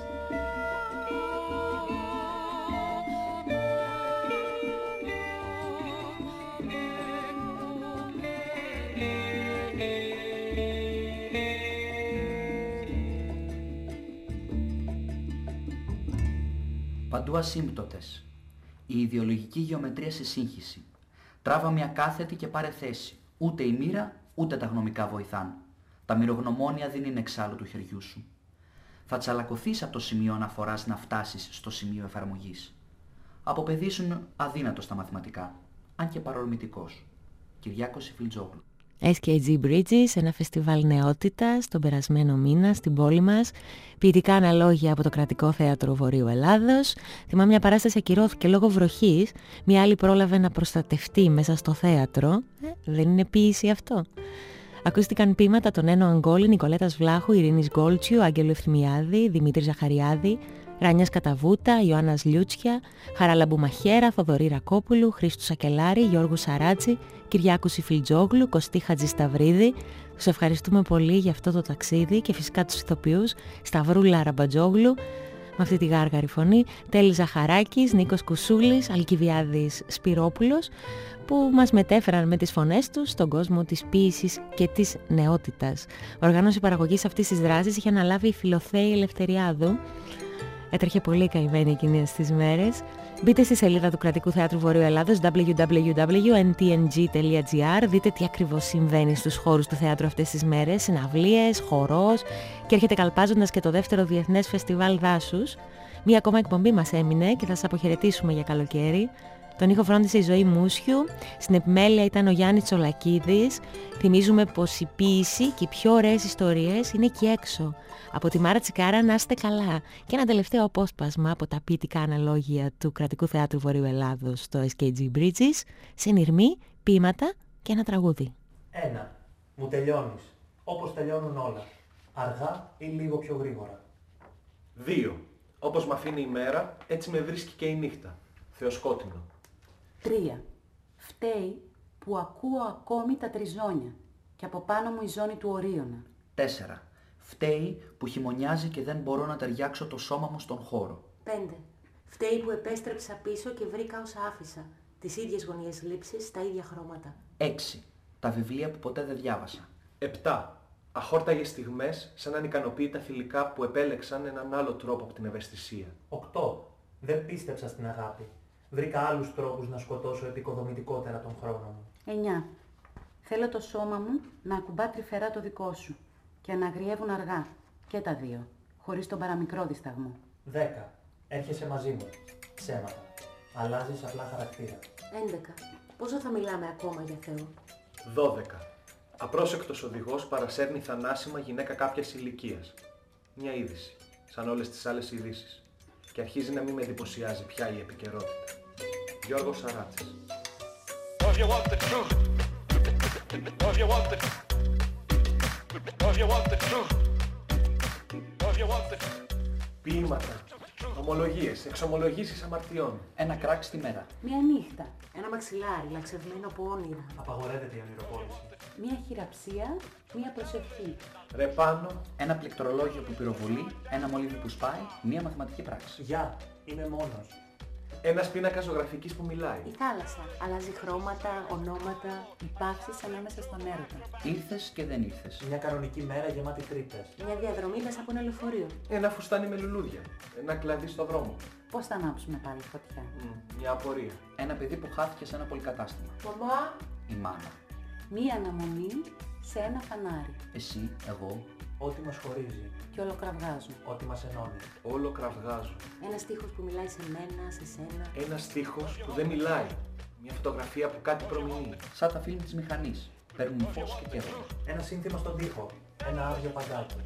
Παντού ασύμπτωτες. Η ιδεολογική γεωμετρία σε σύγχυση. Τράβα μια κάθετη και πάρε θέση. Ούτε η μοίρα, ούτε τα γνωμικά βοηθάν. Τα μυρογνωμόνια δεν είναι εξάλλου του χεριού σου. Θα τσαλακωθείς από το σημείο αναφοράς να φτάσεις στο σημείο εφαρμογής. Από παιδί ήσουν αδύνατος στα μαθηματικά, αν και παρορμητικός. Κυριάκος Ιφιλτζόγλου. ες κέι τζι Bridges, ένα φεστιβάλ νεότητας τον περασμένο μήνα στην πόλη μας. Ποιητικά αναλόγια από το Κρατικό Θέατρο Βορείου Ελλάδος. Θυμάμαι μια παράσταση ακυρώθηκε λόγω βροχής. Μια άλλη πρόλαβε να προστατευτεί μέσα στο θέατρο. Ε, δεν είναι ποίηση αυτό. Ακούστηκαν ποίηματα των Ένο Αγκόλη, Νικολέτας Βλάχου, Ειρήνης Γκόλτσιου, Άγγελου Ευθυμιάδη, Δημήτρη Ζαχαριάδη, Ράνιας Καταβούτα, Ιωάννας Λιούτσια, Χαράλαμπου Μαχαίρα, Θοδωρή Ρακόπουλου, Χρήστου Σακελάρη, Γιώργου Σαράτζη, Κυριάκου Ιφιλτζόγλου, Κωστή Χατζησταυρίδη. Τους ευχαριστούμε πολύ για αυτό το ταξίδι και φυσικά τους ηθοποιούς Σταυρούλα Ραμπατζόγλου, με αυτή τη γάργαρη φωνή, Τέλης Ζαχαράκης, Νίκος Κουσούλης, Αλκιβιάδης Σπυρόπουλος, που μας μετέφεραν με τις φωνές τους στον κόσμο της ποίησης και της νεότητας. Οργάνωση παραγωγής αυτής της δράσης είχε αναλάβει η Φιλοθέη Ελευθεριάδου. Έτρεχε πολύ καημένη εκείνες τις μέρες. Μπείτε στη σελίδα του Κρατικού Θεάτρου Βορείου Ελλάδος double-u double-u double-u τελεία εν τι εν τζι τελεία τζι άρ. Δείτε τι ακριβώς συμβαίνει στους χώρους του θεάτρου αυτές τις μέρες. Συναυλίες, χορός και έρχεται καλπάζοντας και το δεύτερο Διεθνές Φεστιβάλ Δάσους. Μία ακόμα εκπομπή μας έμεινε και θα σας αποχαιρετήσουμε για καλοκαίρι. Τον ήχο φρόντισε η Ζωή Μούσιου, στην επιμέλεια ήταν ο Γιάννης Τσολακίδης. Θυμίζουμε πως η ποίηση και οι πιο ωραίες ιστορίες είναι εκεί έξω. Από τη Μάρα Τσικάρα να είστε καλά. Και ένα τελευταίο απόσπασμα από τα ποιητικά αναλόγια του Κρατικού Θεάτρου Βορείου Ελλάδος στο ες κέι τζι Bridges, συνειρμοί, ποίηματα και ένα τραγούδι. Ένα. Μου τελειώνεις. Όπως τελειώνουν όλα. Αργά ή λίγο πιο γρήγορα. Δύο. Όπως μ' αφήνει η μέρα, έτσι με βρίσκει και η νύχτα. Θεοσκότεινο. Τρία. Φταίει που ακούω ακόμη τα τριζόνια και από πάνω μου η ζώνη του Ορίωνα. Τέσσερα. Φταίει που χειμωνιάζει και δεν μπορώ να ταιριάξω το σώμα μου στον χώρο. Πέντε. Φταίει που επέστρεψα πίσω και βρήκα όσα άφησα. Τις ίδιες γωνιές λήψης, τα ίδια χρώματα. Έξι. Τα βιβλία που ποτέ δεν διάβασα. Επτά. Αχόρταγες στιγμές σαν ανικανοποίητα θηλυκά που επέλεξαν έναν άλλο τρόπο από την ευαισθησία. Οκτώ. Δεν πίστεψα στην αγάπη. Βρήκα άλλους τρόπους να σκοτώσω επικοδομητικότερα τον χρόνο μου. Εννιά. Θέλω το σώμα μου να ακουμπά τρυφερά το δικό σου και να αγριεύουν αργά και τα δύο, χωρίς τον παραμικρό δισταγμό. Δέκα. Έρχεσαι μαζί μου. Ψέματα. Αλλάζεις απλά χαρακτήρα. Έντεκα. Πόσο θα μιλάμε ακόμα για Θεό? Δώδεκα. Απρόσεκτος οδηγός παρασέρνει θανάσιμα γυναίκα κάποιας ηλικίας. Μια είδηση, σαν όλες τις άλλες ειδήσεις. Και αρχίζει να μην με εντυπωσιάζει πια η επικαιρότητα. Γιώργος Σαράτσης. Ποίηματα, ομολογίες, εξομολογήσεις αμαρτιών. Ένα κράκ στη μέρα. Μια νύχτα, ένα μαξιλάρι λαξευμένο από όνειρα. Απαγορεύεται η ονειροπόληση. Μια χειραψία, μια προσευχή. Ρε πάνω. Ένα πληκτρολόγιο που πυροβολεί, ένα μολύβι που σπάει, μια μαθηματική πράξη. Γεια, είμαι μόνος. Ένας πίνακας ζωγραφικής που μιλάει. Η θάλασσα αλλάζει χρώματα, ονόματα. Υπάρξεις ανάμεσα στον έρωτα. Ήρθες και δεν ήρθες. Μια κανονική μέρα γεμάτη τρύπες. Μια διαδρομή μέσα από ένα λεωφορείο. Ένα φουστάνι με λουλούδια. Ένα κλαδί στο δρόμο. Πώς θα ανάψουμε πάλι φωτιά? Mm, μια απορία. Ένα παιδί που χάθηκε σε ένα πολυκατάστημα. Μαμά. Η μάνα. Μία αναμονή σε ένα φανάρι. Εσύ, εγώ. Ό,τι μας χωρίζει. Και όλο κραυγάζω. Ό,τι μας ενώνει. Όλο κραυγάζω. Ένα στίχος που μιλάει σε μένα, σε σένα. Ένα στίχος που δεν μιλάει. Μια φωτογραφία που κάτι προμηνύει. Σαν τα φιλμ της μηχανής. Παίρνουν φως και καιρό. Ένα σύνθημα στον τοίχο. Ένα άδειο παγκάκι.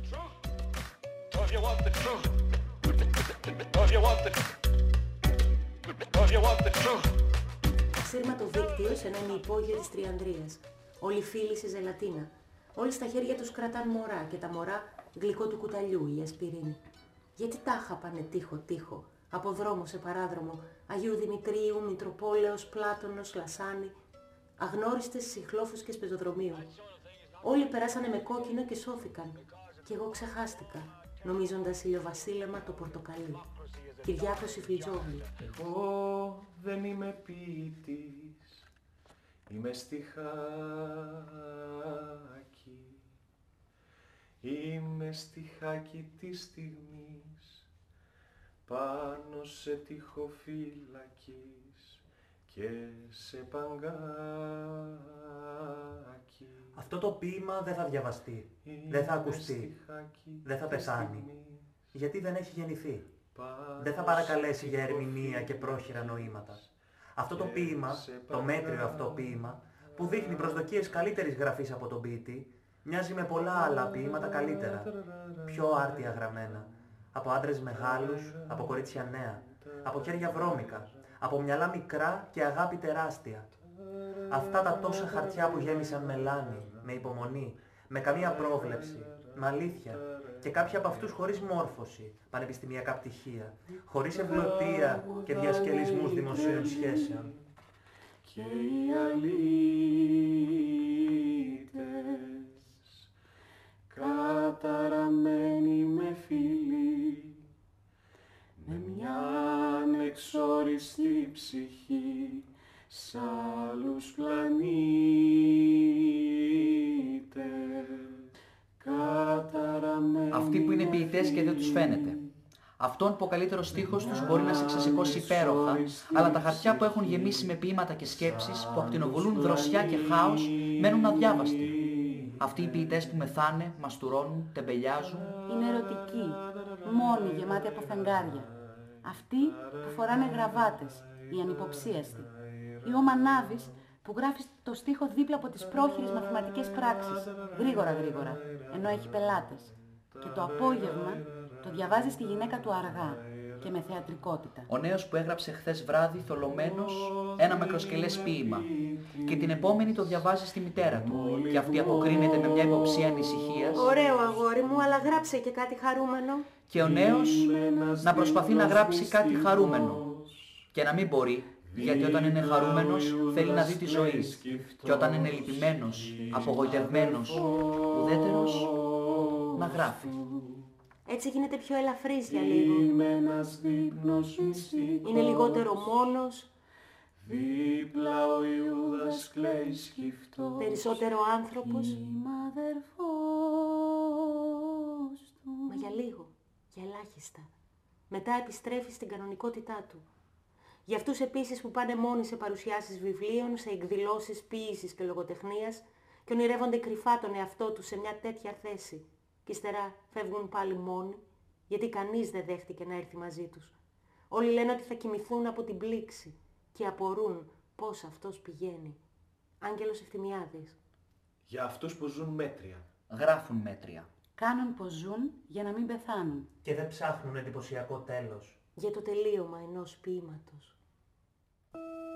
Ασύρματο δίκτυο σε ένα υπόγειο της Τριανδρίας. Όλοι φίλοι στη ζελατίνα. Όλοι στα χέρια τους κρατάν μωρά και τα μωρά γλυκό του κουταλιού η ασπιρίνη. Γιατί τάχα πάνε τείχο-τείχο, από δρόμο σε παράδρομο, Αγίου Δημητρίου, Μητροπόλεως, Πλάτωνος, Λασάνη, αγνώριστες σιχλόφουσκες πεζοδρομίου. Όλοι περάσανε με κόκκινο και σώθηκαν. Κι εγώ ξεχάστηκα, νομίζοντας ηλιοβασίλεμα το πορτοκαλί. Κυριάκος Ιφλιτζόγλου. Εγώ δεν είμαι ποιητής, είμαι στιχάκι. Είμαι στιχάκι της στιγμής, πάνω σε τείχο-φύλακης και σε παγκάκι. Αυτό το ποίημα δεν θα διαβαστεί, δεν θα ακουστεί, δεν θα πεθάνει, γιατί δεν έχει γεννηθεί. Δεν θα παρακαλέσει για ερμηνεία και πρόχειρα νοήματα. Αυτό το ποίημα, το μέτριο αυτό ποίημα, που δείχνει προσδοκίες καλύτερης γραφής από τον ποιητή, μοιάζει με πολλά άλλα ποίηματα καλύτερα, πιο άρτια γραμμένα, από άντρες μεγάλους, από κορίτσια νέα, από χέρια βρώμικα, από μυαλά μικρά και αγάπη τεράστια. Αυτά τα τόσα χαρτιά που γέμισαν με λάνη, με υπομονή, με καμία πρόβλεψη, με αλήθεια, και κάποιοι από αυτούς χωρίς μόρφωση, πανεπιστημιακά πτυχία, χωρίς ευλωτία και διασκελισμούς δημοσίων σχέσεων. Και οι αλήτες, καταραμένοι με φιλί, ψυχή σ' άλλους πλανήτες. Καταραμένη... Αυτοί που είναι ποιητές και δεν τους φαίνεται. Αυτόν που ο καλύτερος στίχος τους μπορεί να σε ξεσηκώσει υπέροχα, αλλά τα χαρτιά που έχουν γεμίσει με ποίηματα και σκέψεις που ακτινοβολούν δροσιά και χάος μένουν αδιάβαστοι. Αυτοί οι ποιητές που μεθάνε, μαστουρώνουν, τεμπελιάζουν. Είναι ερωτικοί, μόνοι γεμάτοι από φεγγάρια. Αυτοί που φοράνε γραβάτες, οι ανυποψίαστοι. Ή ο Μανάβης που γράφει το στίχο δίπλα από τις πρόχειρες μαθηματικές πράξεις, γρήγορα γρήγορα, ενώ έχει πελάτες. Και το απόγευμα το διαβάζει στη γυναίκα του αργά και με θεατρικότητα. Ο νέος που έγραψε χθες βράδυ θολωμένος ένα μακροσκελές ποίημα και την επόμενη το διαβάζει στη μητέρα του και αυτή αποκρίνεται με μια υποψία ανησυχίας. Ωραίο αγόρι μου, αλλά γράψε και κάτι χαρούμενο. Και ο νέος να προσπαθεί να γράψει κάτι χαρούμενο και να μην μπορεί, γιατί όταν είναι χαρούμενος θέλει να δει τη ζωή και όταν είναι λυπημένος, απογοητευμένος, ουδέτερος, να γράφει. Έτσι γίνεται πιο ελαφρύς για λίγο. Είναι λιγότερο μόνος. Δίπλα ο Ιούδας κλαίει σκυφτός. Περισσότερο άνθρωπος. Μα για λίγο, για ελάχιστα. Μετά επιστρέφει στην κανονικότητά του. Για αυτούς επίσης που πάνε μόνοι σε παρουσιάσεις βιβλίων, σε εκδηλώσεις ποίησης και λογοτεχνίας και ονειρεύονται κρυφά τον εαυτό τους σε μια τέτοια θέση. Και ύστερα φεύγουν πάλι μόνοι, γιατί κανείς δεν δέχτηκε να έρθει μαζί τους. Όλοι λένε ότι θα κοιμηθούν από την πλήξη και απορούν πώς αυτός πηγαίνει. Άγγελος Ευθυμιάδης. Για αυτούς που ζουν μέτρια. Γράφουν μέτρια. Κάνουν πως ζουν για να μην πεθάνουν. Και δεν ψάχνουν εντυπωσιακό τέλος. Για το τελείωμα ενός ποίηματος.